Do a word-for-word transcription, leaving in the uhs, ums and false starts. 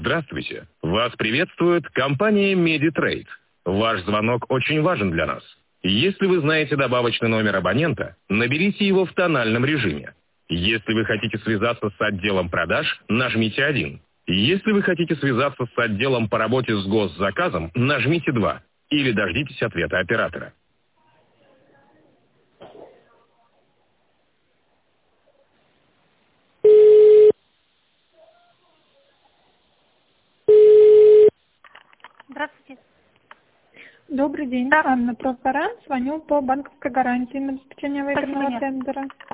Здравствуйте. Вас приветствует компания Meditrade. Ваш звонок очень важен для нас. Если вы знаете добавочный номер абонента, наберите его в тональном режиме. Если вы хотите связаться с отделом продаж, нажмите один. Если вы хотите связаться с отделом по работе с госзаказом, нажмите два. Или дождитесь ответа оператора. Здравствуйте. Добрый день, Да. Анна Прохоран. Звоню по банковской гарантии на обеспечение выигранного Спасибо, нет. тендера.